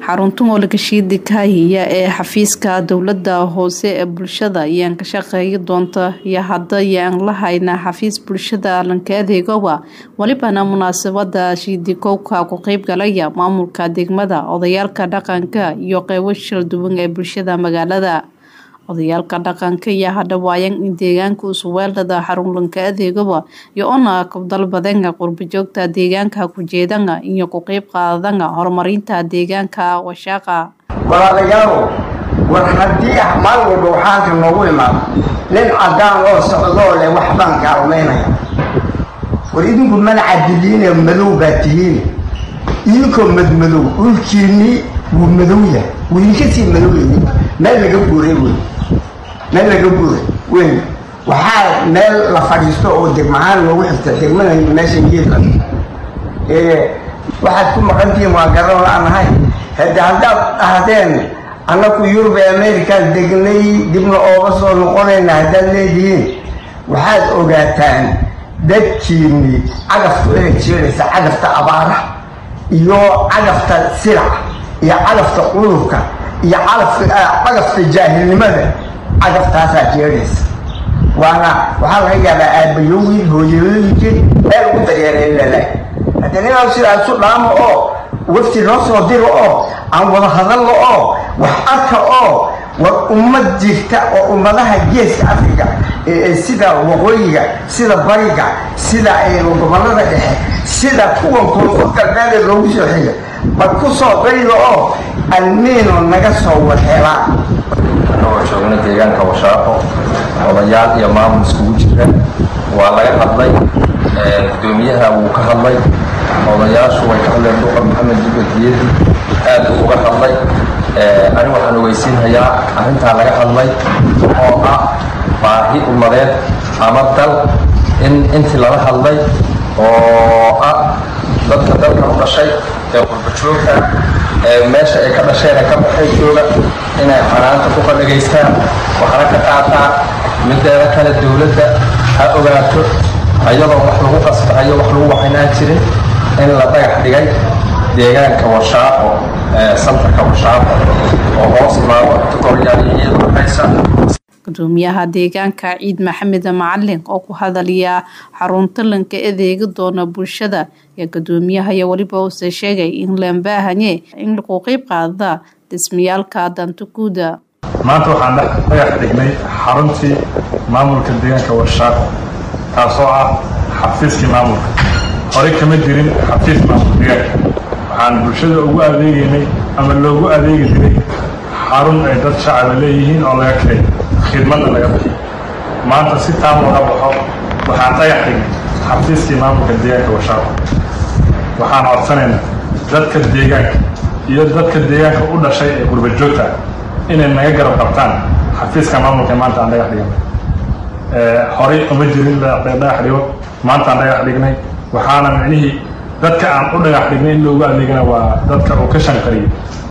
xaruntan oo laga shiidi kaaya ee xafiiska dowladda hoose ee bulshada ayaan ka shaqeeyo doonta iyo hadda ayaan la haynaa xafiis bulshada lanka adeegowa walibana munaasabada shiidi kowka ku qayb galaya maamulka degmada odayaalka dhaqanka iyo qaybo shir duwan ee bulshada magaalada odayaalka dhaqanka iyo hadawaayan deegaanka usweelada xarun lanka adeegowa iyo ona qabdal badan qurbo joogta deegaanka ku jeedana iyo ku qayb qaadana horumarinta deegaanka washaqa walaalayaal war hadii ahmaal walba waxaan noogu imaado nin cadaan oo socdo leh wax baan kaalmeynaya war idinku malcadiliina madow baatihiin idinku madmadow ulkiini wuu madow yahay wiilkasi madow yahay meel laga guuray weyn waxaa meel la fadhiisto oo degmahaan loogu xigta degmada meesha geedka waxaad ku maqantihiin waa garan la-aanahay haddaad ahdeen annaku yurub ee america degnay dibna ooga soo noqonayna haddaad leedihiin waxaad ogaataan dadkiini cagaftu inay jeedaysa cagafta abaara iyo cagafta silac iyo cagafta qudurka iyo cagafta jaahilnimada cagaftaasa jeedaysa waana waxaa laga yaabaa aabayowgii hooyooyinkii meel ugu daryeeray lalaay haddii ninaan sidaa isu dhaamo oo wafti noo soo diro oo aan wada hadallo oo wax arka oo war ummad jirta oo ummadaha geeska afrika sida waqooyiga sida bariga sida gobollada dhexe sida kuwan koonfur galbeed loogu soo xiga bal ku soo daydo oo almiino naga soo waxeelaa anagoo joogna deegaanka washaaqo odayaal iyo maamul iskugu jira waa laga hadlay gudoomiyaha wuu ka hadlay odayaashu way ka hadleen duqa maxamed jibbe geedi aad uga hadlay ani waxaan ogeysiinhayaa arrintaa laga hadlay oo ah baahi ummadeed ama dal in intii lala hadlay oo ah dadka dalka u dhashay ee qurbo joogta meesha ay ka dhasheen ka baxay jooga inay xanaanta ku qadhageystaan waxna ka qaataan mideeda kale dowladda ha ogaato ayadoo wax lagu qasbahayo wax lagu waxinaan jirin in la dhagax dhigay deegaanka washaaqo santarka washaaqo oo hoos imaado tukoryaaliyeeda waxaysa gudoomiyaha deegaanka ciid maxamed macalin oo ku hadalaya xarunta lanka adeega doona bulshada iyo gudoomiyaha iyo waliba uu sheegay in laan baahanye in lagu qayb qaada dhismayaalka danta guuda maanta waxaan dhagax dhignay xaruntii maamulka deegaanka washaaqo taasoo ah xafiiskii maamulka horey kama jirin xafiis maamul deegaanka waxaan bulshada ugu adeegaynay ama loogu adeegi jiray xarun ay dad shacaba leeyihiin oo laga keenay khidmadda laga bixiyo maanta si taan looga baxo waxaan dhagax dhignay xafiiskii maamulka deegaanka washaaqo waxaan codsanaynaa dadka deegaanka iyo dadka deegaanka u dhashay ee qurbo joogta inay naga garab qabtaan xafiiska maamulka maanta aan dhagax dhignay horey uma jirin dhagax dhigo maanta aan dhagax dhignay waxaana micnihii dadka aan u dhagax dhignay in loogu adeegana waa dadka uu ka shanqariyay